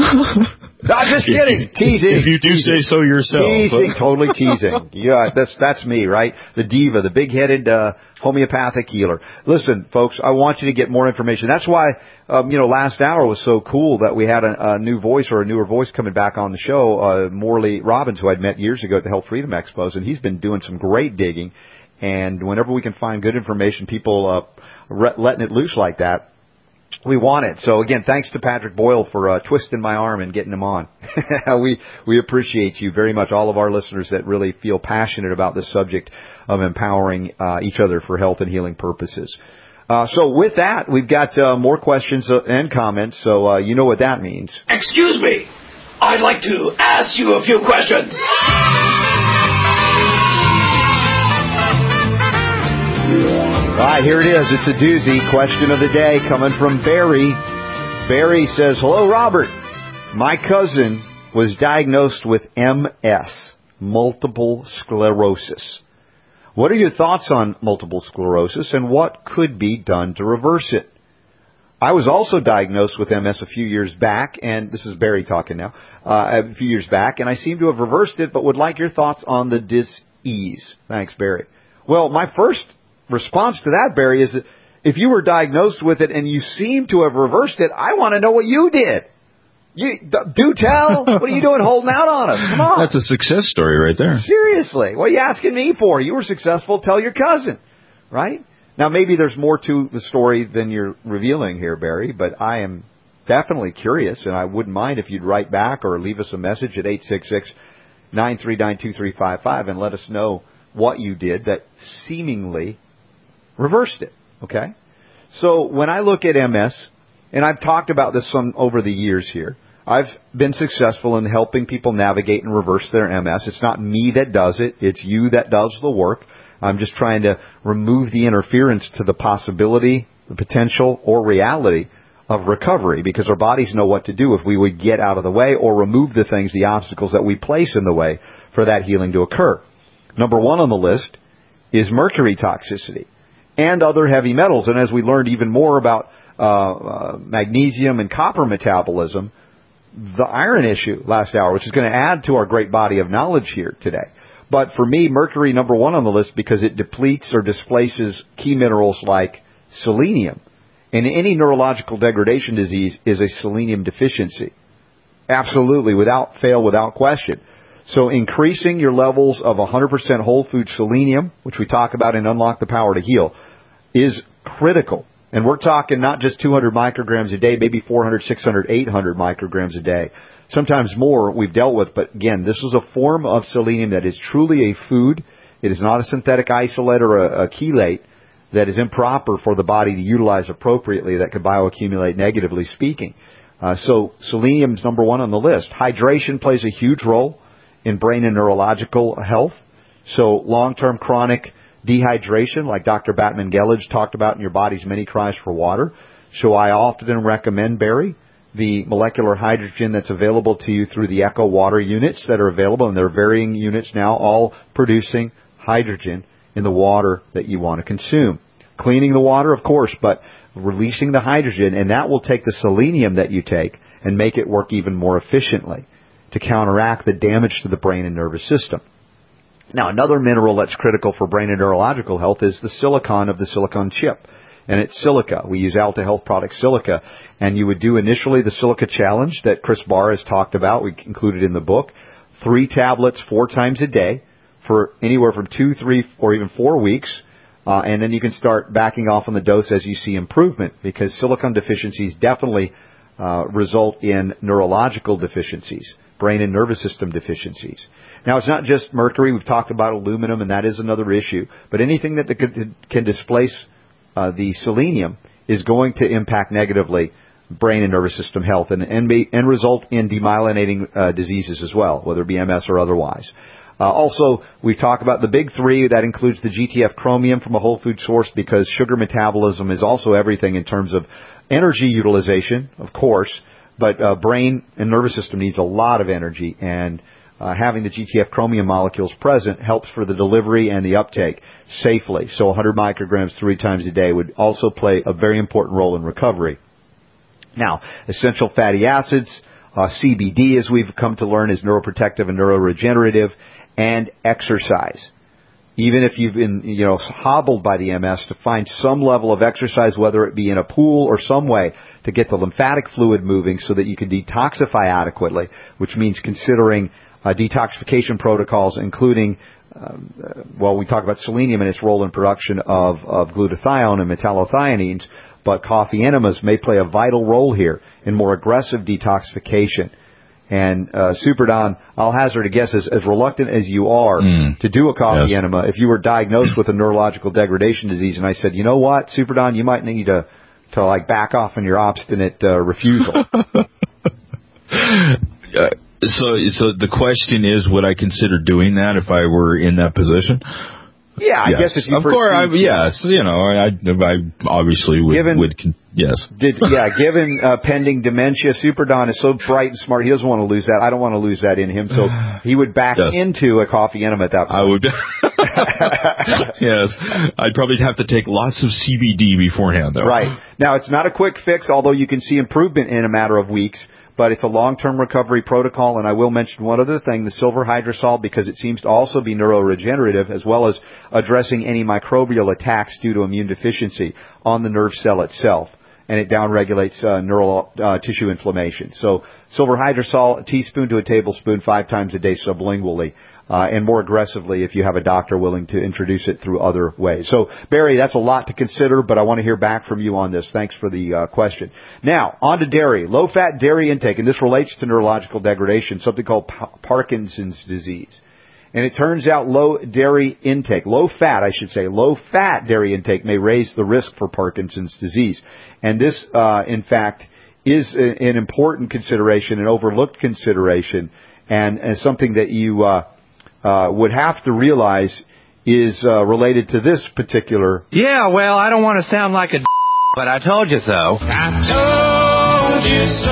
I'm just kidding. Teasing. If you do teasing. say so yourself. Teasing. Totally teasing. Yeah, that's that's me, right? The diva, the big-headed uh, homeopathic healer. Listen, folks, I want you to get more information. That's why, um, you know, last hour was so cool that we had a, a new voice or a newer voice coming back on the show, uh, Morley Robbins, who I'd met years ago at the Health Freedom Expos, and he's been doing some great digging. And whenever we can find good information, people uh, re- letting it loose like that, we want it. So again, thanks to Patrick Boyle for uh, twisting my arm and getting him on. we we appreciate you very much, all of our listeners that really feel passionate about this subject of empowering uh, each other for health and healing purposes. Uh, so with that, we've got uh, more questions and comments, so uh, you know what that means. Excuse me. I'd like to ask you a few questions. All right, here it is. It's a doozy. Question of the day coming from Barry. Barry says, hello, Robert. My cousin was diagnosed with M S, multiple sclerosis. What are your thoughts on multiple sclerosis, and what could be done to reverse it? I was also diagnosed with M S a few years back, and this is Barry talking now, uh, a few years back, and I seem to have reversed it, but would like your thoughts on the dis-ease. Thanks, Barry. Well, my first response to that, Barry, is that if you were diagnosed with it and you seem to have reversed it, I want to know what you did. You do tell. What are you doing holding out on us? Come on. That's a success story right there. Seriously. What are you asking me for? You were successful. Tell your cousin. Right? Now, maybe there's more to the story than you're revealing here, Barry, but I am definitely curious, and I wouldn't mind if you'd write back or leave us a message at eight six six, nine three nine, two three five five and let us know what you did that seemingly reversed it, okay? So when I look at M S, and I've talked about this some over the years here, I've been successful in helping people navigate and reverse their M S. It's not me that does it. It's you that does the work. I'm just trying to remove the interference to the possibility, the potential, or reality of recovery, because our bodies know what to do if we would get out of the way or remove the things, the obstacles that we place in the way for that healing to occur. Number one on the list is mercury toxicity and other heavy metals. And as we learned even more about uh, uh, magnesium and copper metabolism, the iron issue last hour, which is going to add to our great body of knowledge here today. But for me, mercury number one on the list because it depletes or displaces key minerals like selenium. And any neurological degradation disease is a selenium deficiency. Absolutely, without fail, without question. So increasing your levels of one hundred percent whole food selenium, which we talk about in Unlock the Power to Heal, is critical. And we're talking not just two hundred micrograms a day, maybe four hundred, six hundred, eight hundred micrograms a day. Sometimes more we've dealt with, but again, this is a form of selenium that is truly a food. It is not a synthetic isolate or a, a chelate that is improper for the body to utilize appropriately that could bioaccumulate negatively speaking. Uh, so selenium's number one on the list. Hydration plays a huge role in brain and neurological health. So long-term chronic dehydration, like Doctor Batman Gellage talked about in Your Body's Many Cries for Water. So I often recommend, Barry, the molecular hydrogen that's available to you through the Echo Water units that are available, and there are varying units now, all producing hydrogen in the water that you want to consume. Cleaning the water, of course, but releasing the hydrogen, and that will take the selenium that you take and make it work even more efficiently to counteract the damage to the brain and nervous system. Now, another mineral that's critical for brain and neurological health is the silicon of the silicon chip. And it's silica. We use Alta Health product silica. And you would do initially the silica challenge that Chris Barr has talked about. We included in the book. Three tablets four times a day for anywhere from two, three, or even four weeks. Uh, and then you can start backing off on the dose as you see improvement, because silicon deficiencies definitely uh, result in neurological deficiencies, brain and nervous system deficiencies. Now, it's not just mercury. We've talked about aluminum, and that is another issue. But anything that can, can displace uh, the selenium is going to impact negatively brain and nervous system health and, and, may, and result in demyelinating uh, diseases as well, whether it be M S or otherwise. Uh, also, we talk about the big three. That includes the G T F chromium from a whole food source, because sugar metabolism is also everything in terms of energy utilization, of course, but uh, brain and nervous system needs a lot of energy, and uh, having the G T F chromium molecules present helps for the delivery and the uptake safely. So one hundred micrograms three times a day would also play a very important role in recovery. Now, essential fatty acids, uh, C B D, as we've come to learn, is neuroprotective and neuroregenerative, and exercise. Even if you've been, you know, hobbled by the M S, to find some level of exercise, whether it be in a pool or some way, to get the lymphatic fluid moving so that you can detoxify adequately, which means considering uh, detoxification protocols, including, um, uh, well, we talk about selenium and its role in production of, of glutathione and metallothioneins, but coffee enemas may play a vital role here in more aggressive detoxification. And, uh, Super Don, I'll hazard a guess, as, as reluctant as you are mm. to do a coffee yes. enema, if you were diagnosed with a neurological degradation disease and I said, you know what, Super Don, you might need to, to like back off on your obstinate, uh, refusal. uh, so, so the question is, would I consider doing that if I were in that position? Yeah, I yes. guess if you of course, I, yes, you know, I, I obviously would, given, would con- yes. Did, yeah, given uh, pending dementia, Super Don is so bright and smart, he doesn't want to lose that. I don't want to lose that in him, so he would back yes. into a coffee enema at that point. I would. Yes, I'd probably have to take lots of C B D beforehand, though. Right. Now, it's not a quick fix, although you can see improvement in a matter of weeks. But it's a long-term recovery protocol, and I will mention one other thing, the silver hydrosol, because it seems to also be neuroregenerative, as well as addressing any microbial attacks due to immune deficiency on the nerve cell itself, and it downregulates uh, neural uh, tissue inflammation. So silver hydrosol, a teaspoon to a tablespoon, five times a day sublingually. Uh, and more aggressively if you have a doctor willing to introduce it through other ways. So, Barry, that's a lot to consider, but I want to hear back from you on this. Thanks for the uh, question. Now, on to dairy. Low-fat dairy intake, and this relates to neurological degradation, something called pa- Parkinson's disease. And it turns out low dairy intake, low-fat, I should say, low-fat dairy intake may raise the risk for Parkinson's disease. And this, uh, in fact, is a, an important consideration, an overlooked consideration, and, and something that you... Uh, Uh, would have to realize is uh, related to this particular... Yeah, well, I don't want to sound like a d***, but I told you so. I told you so.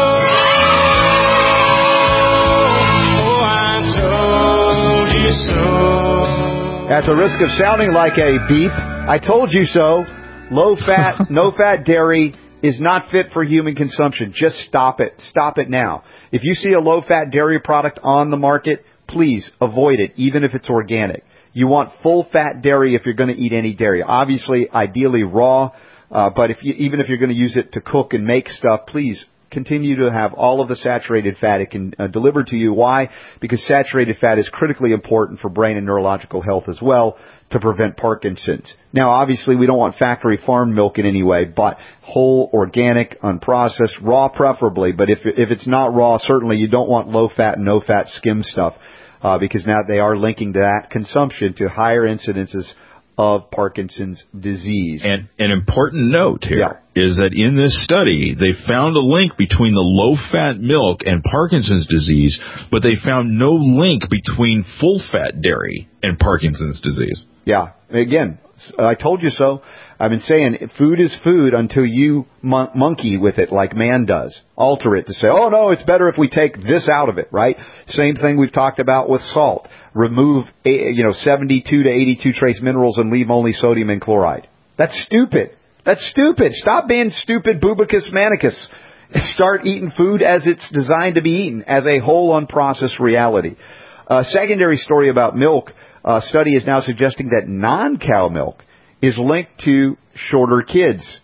Oh, I told you so. At the risk of sounding like a beep, I told you so. Low-fat, no-fat dairy is not fit for human consumption. Just stop it. Stop it now. If you see a low-fat dairy product on the market, please avoid it, even if it's organic. You want full-fat dairy if you're going to eat any dairy. Obviously, ideally raw, uh, but if you, even if you're going to use it to cook and make stuff, please continue to have all of the saturated fat it can uh, deliver to you. Why? Because saturated fat is critically important for brain and neurological health as well, to prevent Parkinson's. Now, obviously, we don't want factory farm milk in any way, but whole, organic, unprocessed, raw preferably. But if if it's not raw, certainly you don't want low-fat and no-fat skim stuff. Uh, because now they are linking that consumption to higher incidences of Parkinson's disease. And an important note here yeah. is that in this study, they found a link between the low-fat milk and Parkinson's disease, but they found no link between full-fat dairy and Parkinson's disease. Yeah. Again, I told you so. I've been saying food is food until you mon- monkey with it like man does. Alter it to say, oh, no, it's better if we take this out of it, right? Same thing we've talked about with salt. Remove, you know, seventy-two to eighty-two trace minerals and leave only sodium and chloride. That's stupid. That's stupid. Stop being stupid, bubicus manicus. Start eating food as it's designed to be eaten, as a whole unprocessed reality. A secondary story about milk. A study is now suggesting that non-cow milk is linked to shorter kids.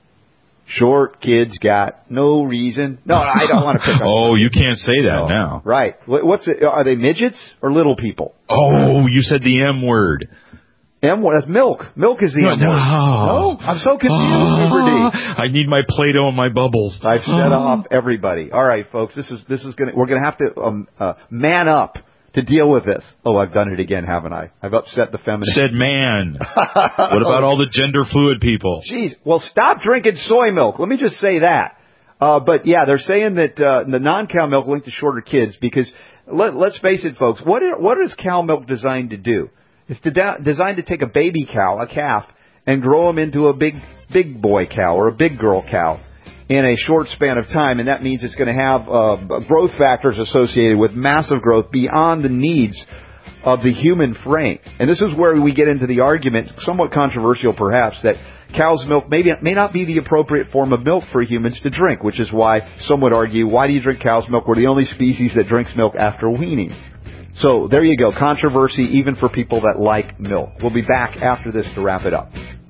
Short kids got no reason. No, I don't want to pick on Oh, you can't say that no. now. Right. What's it? Are they midgets or little people? Oh, you said the M word. M word. That's milk. Milk is the no, M word. No. no? I'm so confused, Super D. I need my Play-Doh and my bubbles. I've set off everybody. All right, folks. This is this is gonna. We're gonna have to um, uh, man up to deal with this. Oh, I've done it again, haven't I? I've upset the feminist. Said man. What about all the gender fluid people? Jeez. Well, stop drinking soy milk. Let me just say that. Uh, but yeah, they're saying that uh, the non-cow milk linked to shorter kids because let, let's face it, folks. What are, what is cow milk designed to do? It's to da- designed to take a baby cow, a calf, and grow them into a big big boy cow or a big girl cow in a short span of time, and that means it's going to have uh, growth factors associated with massive growth beyond the needs of the human frame. And this is where we get into the argument, somewhat controversial perhaps, that cow's milk may, be, may not be the appropriate form of milk for humans to drink, which is why some would argue, why do you drink cow's milk? We're the only species that drinks milk after weaning. So there you go, controversy even for people that like milk. We'll be back after this to wrap it up.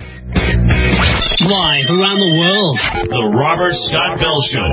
Live around the world, the Robert Scott Bell Show.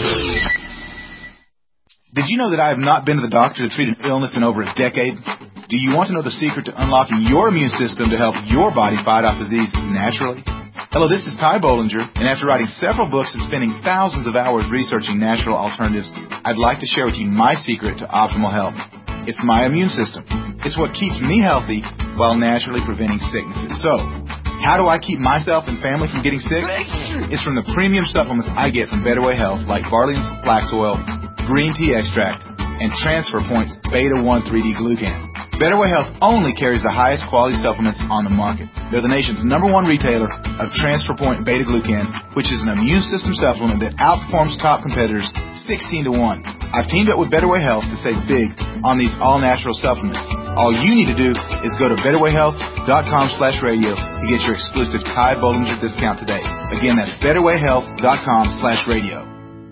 Did you know that I have not been to the doctor to treat an illness in over a decade? Do you want to know the secret to unlocking your immune system to help your body fight off disease naturally? Hello, this is Ty Bollinger, and after writing several books and spending thousands of hours researching natural alternatives, I'd like to share with you my secret to optimal health. It's my immune system. It's what keeps me healthy while naturally preventing sicknesses. So, how do I keep myself and family from getting sick? It's from the premium supplements I get from Better Way Health, like Barley's Flax Oil, Green Tea Extract, and Transfer Point's Beta one three D Glucan. Better Way Health only carries the highest quality supplements on the market. They're the nation's number one retailer of Transfer Point Beta Glucan, which is an immune system supplement that outperforms top competitors sixteen to one. I've teamed up with Better Way Health to save big on these all-natural supplements. All you need to do is go to betterwayhealth.com slash radio to get your exclusive Ty Bollinger discount today. Again, that's betterwayhealth.com slash radio.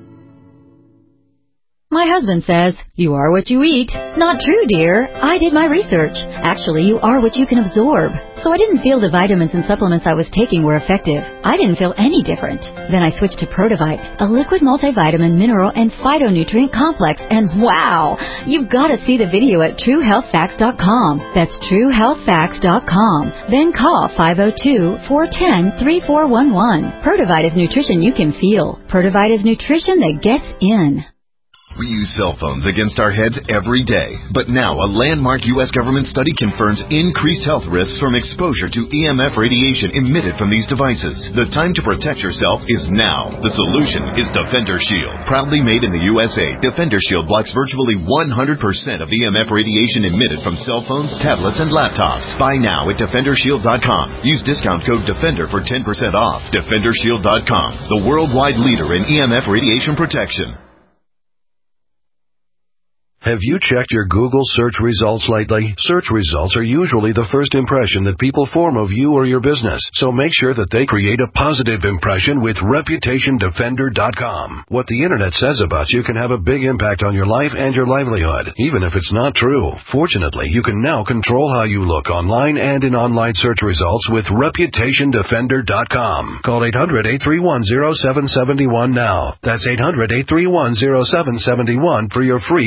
My husband says, you are what you eat. Not true, dear. I did my research. Actually, you are what you can absorb. So I didn't feel the vitamins and supplements I was taking were effective. I didn't feel any different. Then I switched to Protovite, a liquid multivitamin, mineral, and phytonutrient complex. And wow, you've got to see the video at true health facts dot com. That's true health facts dot com. Then call five oh two, four one oh, three four one one. Protovite is nutrition you can feel. Protovite is nutrition that gets in. We use cell phones against our heads every day. But now a landmark U S government study confirms increased health risks from exposure to E M F radiation emitted from these devices. The time to protect yourself is now. The solution is Defender Shield. Proudly made in the U S A, Defender Shield blocks virtually one hundred percent of E M F radiation emitted from cell phones, tablets, and laptops. Buy now at defender shield dot com. Use discount code DEFENDER for ten percent off. defender shield dot com, the worldwide leader in E M F radiation protection. Have you checked your Google search results lately? Search results are usually the first impression that people form of you or your business, so make sure that they create a positive impression with reputation defender dot com. What the internet says about you can have a big impact on your life and your livelihood, even if it's not true. Fortunately, you can now control how you look online and in online search results with reputation defender dot com. Call eight hundred, eight three one, oh seven seven one now. That's eight hundred, eight three one, oh seven seven one for your free reputation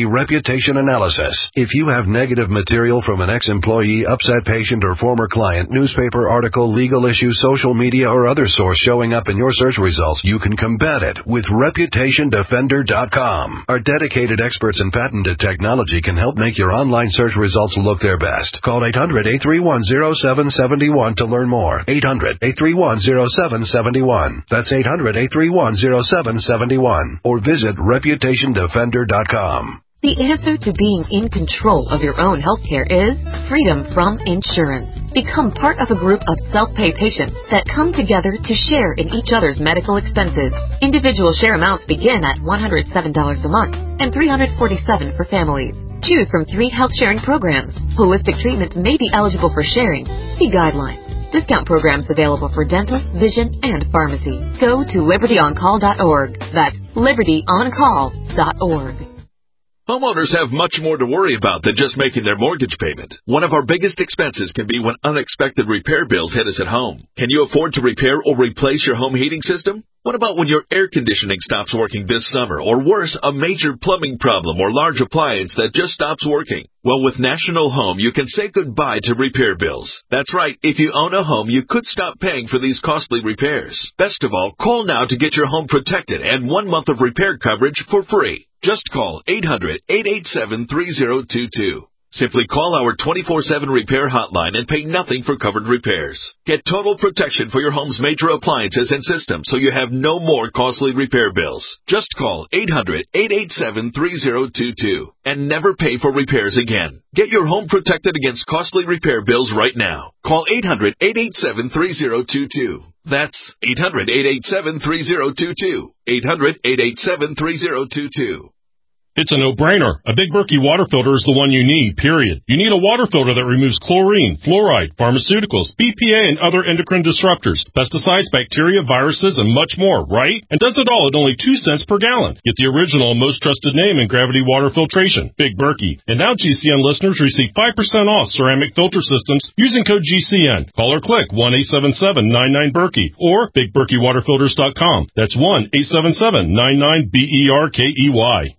reputation analysis. If you have negative material from an ex-employee, upset patient, or former client, newspaper article, legal issue, social media, or other source showing up in your search results, you can combat it with reputation defender dot com. Our dedicated experts in patented technology can help make your online search results look their best. Call eight hundred, eight three one, zero seven seven one to learn more. eight hundred, eight three one, zero seven seven one. That's eight hundred, eight three one, zero seven seven one. Or visit reputation defender dot com. The answer to being in control of your own healthcare is freedom from insurance. Become part of a group of self-pay patients that come together to share in each other's medical expenses. Individual share amounts begin at one hundred seven dollars a month and three hundred forty-seven dollars for families. Choose from three health sharing programs. Holistic treatments may be eligible for sharing. See guidelines. Discount programs available for dental, vision, and pharmacy. Go to liberty on call dot org. That's liberty on call dot org. Homeowners have much more to worry about than just making their mortgage payment. One of our biggest expenses can be when unexpected repair bills hit us at home. Can you afford to repair or replace your home heating system? What about when your air conditioning stops working this summer? Or worse, a major plumbing problem or large appliance that just stops working? Well, with National Home, you can say goodbye to repair bills. That's right. If you own a home, you could stop paying for these costly repairs. Best of all, call now to get your home protected and one month of repair coverage for free. Just call eight hundred, eight eight seven, three zero two two. Simply call our twenty-four seven repair hotline and pay nothing for covered repairs. Get total protection for your home's major appliances and systems so you have no more costly repair bills. Just call eight hundred, eight eight seven, three zero two two and never pay for repairs again. Get your home protected against costly repair bills right now. Call eight hundred, eight eight seven, three zero two two. That's eight hundred, eight eight seven, three zero two two. eight hundred, eight eight seven, three zero two two. It's a no-brainer. A Big Berkey water filter is the one you need, period. You need a water filter that removes chlorine, fluoride, pharmaceuticals, B P A, and other endocrine disruptors, pesticides, bacteria, viruses, and much more, right? And does it all at only two cents per gallon. Get the original and most trusted name in gravity water filtration, Big Berkey. And now G C N listeners receive five percent off ceramic filter systems using code G C N. Call or click one eight seven seven, nine nine, Berkey or big berkey water filters dot com. That's one eight seven seven, nine nine, B E R K E Y.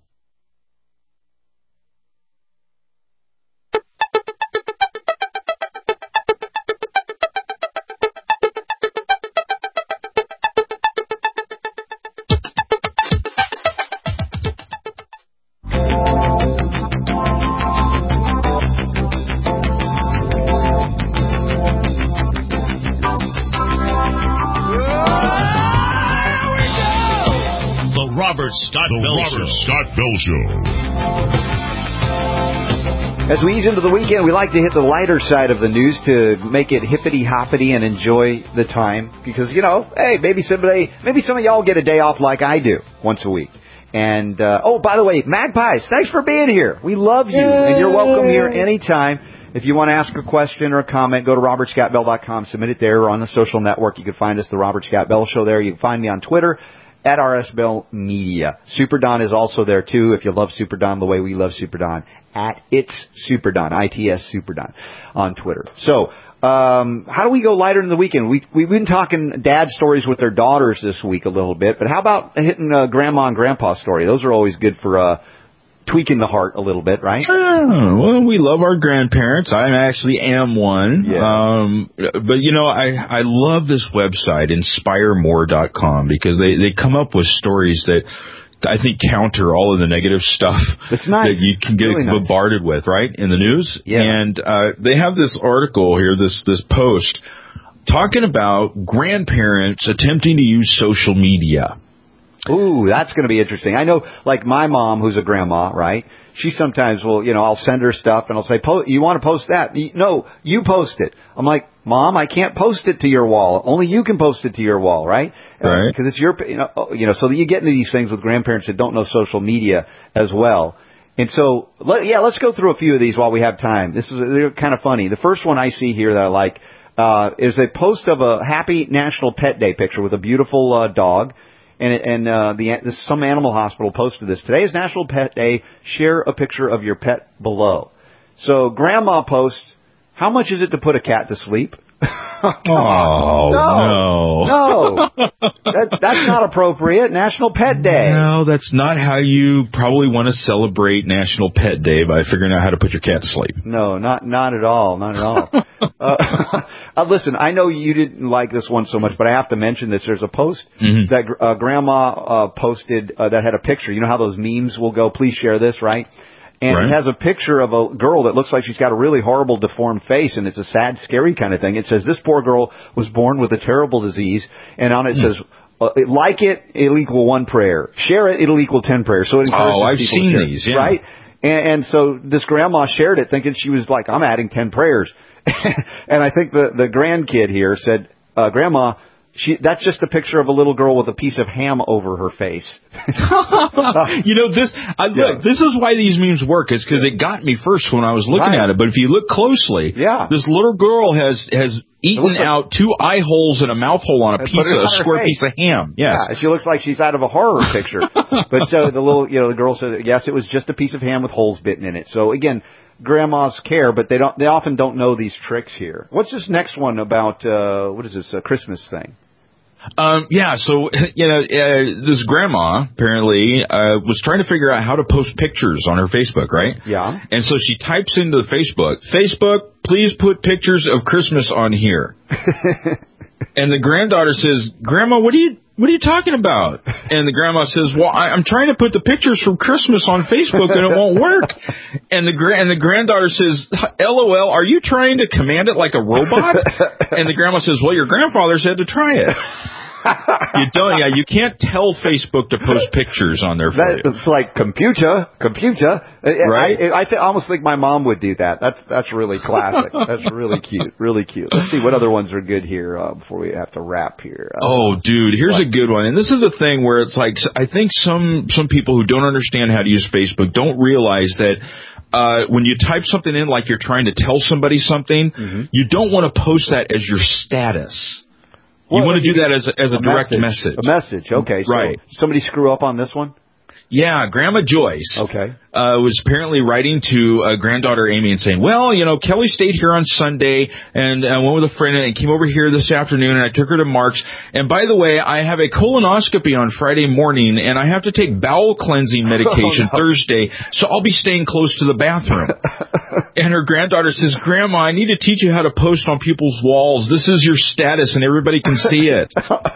Scott the Bell Robert Show. Scott Bell Show. As we ease into the weekend, we like to hit the lighter side of the news to make it hippity-hoppity and enjoy the time. Because, you know, hey, maybe somebody, maybe some of y'all get a day off like I do once a week. And, uh, oh, by the way, Magpies, thanks for being here. We love you, Yay. And you're welcome here anytime. If you want to ask a question or a comment, go to robert scott bell dot com, submit it there, or on the social network. You can find us, The Robert Scott Bell Show there. You can find me on Twitter, at R S Bell Media. Super Don is also there, too, if you love Super Don the way we love Super Don. At It's Super Don, I T S Super Don, on Twitter. So, um, how do we go lighter in the weekend? We, we've been talking dad stories with their daughters this week a little bit, but how about hitting a grandma and grandpa story? Those are always good for uh, tweaking the heart a little bit, right? Oh, well, we love our grandparents. I actually am one. Yeah. Um, but, you know, I, I love this website, inspire more dot com, because they, they come up with stories that I think counter all of the negative stuff That's nice. that you can get really bombarded nice. with, right, in the news. Yeah. And uh, they have this article here, this this post, talking about grandparents attempting to use social media. Ooh, that's going to be interesting. I know, like my mom, who's a grandma, right? She sometimes will, you know, I'll send her stuff and I'll say, po- you want to post that? No, you post it. I'm like, Mom, I can't post it to your wall. Only you can post it to your wall, right? Right. Because uh, it's your, you know, you know, so that you get into these things with grandparents that don't know social media as well. And so, let, yeah, let's go through a few of these while we have time. This is, they're kind of funny. The first one I see here that I like, uh, is a post of a happy National Pet Day picture with a beautiful, uh, dog. And, and uh, the, this, some animal hospital posted this. Today is National Pet Day. Share a picture of your pet below. So Grandma posts, how much is it to put a cat to sleep? Oh, no. No. that, that's not appropriate. National Pet Day. No, that's not how you probably want to celebrate National Pet Day, by figuring out how to put your cat to sleep. No, not not at all. Not at all. uh, uh, listen, I know you didn't like this one so much, but I have to mention this. There's a post mm-hmm. that uh, Grandma uh, posted uh, that had a picture. You know how those memes will go, please share this, right? And right. it has a picture of a girl that looks like she's got a really horrible, deformed face, and it's a sad, scary kind of thing. It says, this poor girl was born with a terrible disease, and on it mm. says, uh, like it, it'll equal one prayer. Share it, it'll equal ten prayers. So it encourages oh, I've people seen to share, these, yeah. right? And, and so this grandma shared it thinking she was like, I'm adding ten prayers. And I think the, the grandkid here said, uh, Grandma, She, that's just a picture of a little girl with a piece of ham over her face. you know, this, I, yeah. look, this is why these memes work, is because it got me first when I was looking right. at it. But if you look closely, yeah. this little girl has, has eaten like, out two eye holes and a mouth hole on a piece of, a square face. piece of ham. Yes. Yeah, she looks like she's out of a horror picture. But so the little, you know, the girl said, yes, it was just a piece of ham with holes bitten in it. So again, grandmas care, but they don't, they often don't know these tricks here. What's this next one about, uh, what is this, a Christmas thing? Um, yeah, so, you know, uh, this grandma apparently uh, was trying to figure out how to post pictures on her Facebook, right? Yeah. And so she types into Facebook, Facebook, please put pictures of Christmas on here. And the granddaughter says, Grandma, what are you what are you talking about? And the grandma says, well, I, I'm trying to put the pictures from Christmas on Facebook and it won't work. And the gra- and the granddaughter says, LOL, are you trying to command it like a robot? And the grandma says, well, your grandfather said to try it. You don't, yeah, you can't tell Facebook to post pictures on their phone. It's like computer, computer. Right? I, I, I, th- I almost think my mom would do that. That's that's really classic. That's really cute, really cute. Let's see what other ones are good here uh, before we have to wrap here. Uh, oh, dude, here's what? a good one. And this is a thing where it's like, I think some some people who don't understand how to use Facebook don't realize that Uh, when you type something in like you're trying to tell somebody something, mm-hmm. you don't want to post that as your status. You well, want to do that as a, as a, a direct message. message. A message, okay. So right. Somebody screw up on this one? Yeah, Grandma Joyce okay. uh, was apparently writing to uh, granddaughter Amy and saying, well, you know, Kelly stayed here on Sunday and I uh, went with a friend and came over here this afternoon and I took her to Mark's. And by the way, I have a colonoscopy on Friday morning and I have to take bowel cleansing medication oh, no. Thursday, so I'll be staying close to the bathroom. And her granddaughter says, Grandma, I need to teach you how to post on people's walls. This is your status and everybody can see it.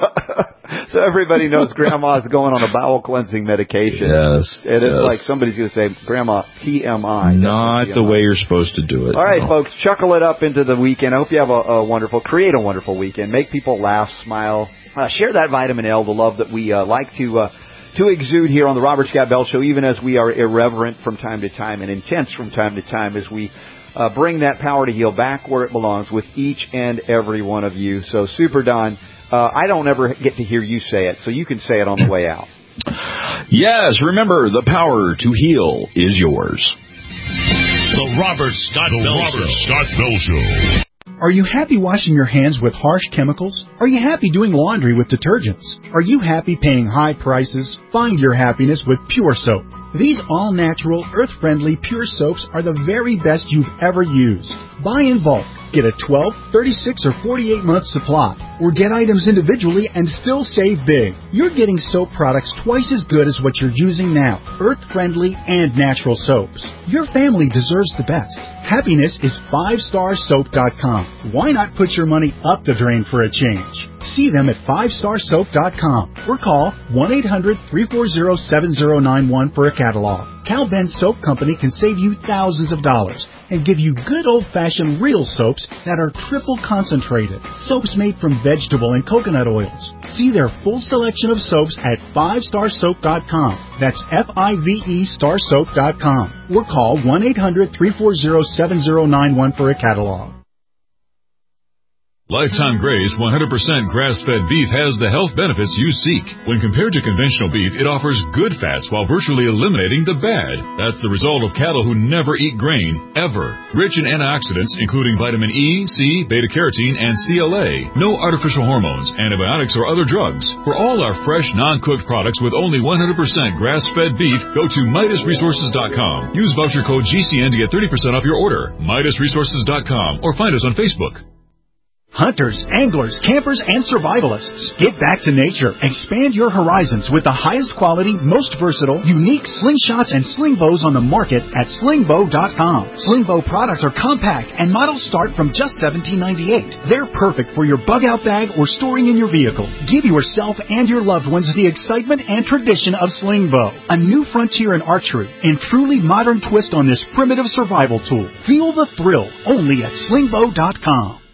So everybody knows Grandma's going on a bowel cleansing medication. Yes. And it's yes. like somebody's going to say, Grandma, T M I. Not T M I. The way you're supposed to do it. All right, no. folks, chuckle it up into the weekend. I hope you have a, a wonderful, create a wonderful weekend. Make people laugh, smile. Uh, share that vitamin L, the love that we uh, like to uh, to exude here on the Robert Scott Bell Show, even as we are irreverent from time to time and intense from time to time as we uh, bring that power to heal back where it belongs with each and every one of you. So, Super Don, Uh, I don't ever get to hear you say it, so you can say it on the way out. Yes, remember, the power to heal is yours. The Robert Scott the Bell Robert Show. Scott Bell Show. Are you happy washing your hands with harsh chemicals? Are you happy doing laundry with detergents? Are you happy paying high prices? Find your happiness with Pure Soap. These all-natural, earth-friendly Pure Soaps are the very best you've ever used. Buy in bulk. Get a twelve, thirty-six, or forty-eight month supply. Or get items individually and still save big. You're getting soap products twice as good as what you're using now. Earth-friendly and natural soaps. Your family deserves the best. Happiness is five star soap dot com. Why not put your money up the drain for a change? See them at five star soap dot com or call one eight hundred, three four zero, seven zero nine one for a catalog. Cal Ben Soap Company can save you thousands of dollars and give you good old-fashioned real soaps that are triple concentrated. Soaps made from vegetable and coconut oils. See their full selection of soaps at five star soap dot com. That's F I V E star soap dot com. Or call one eight hundred, three four zero, seven zero nine one for a catalog. Lifetime Graze one hundred percent grass-fed beef has the health benefits you seek. When compared to conventional beef, it offers good fats while virtually eliminating the bad. That's the result of cattle who never eat grain, ever. Rich in antioxidants, including vitamin E, C, beta-carotene, and C L A. No artificial hormones, antibiotics, or other drugs. For all our fresh, non-cooked products with only one hundred percent grass-fed beef, go to Midas Resources dot com. Use voucher code G C N to get thirty percent off your order. Midas Resources dot com or find us on Facebook. Hunters, anglers, campers, and survivalists. Get back to nature. Expand your horizons with the highest quality, most versatile, unique slingshots and sling bows on the market at sling bow dot com. Sling bow products are compact and models start from just seventeen ninety-eight. They're perfect for your bug out bag or storing in your vehicle. Give yourself and your loved ones the excitement and tradition of sling bow. A new frontier in archery and truly modern twist on this primitive survival tool. Feel the thrill only at sling bow dot com.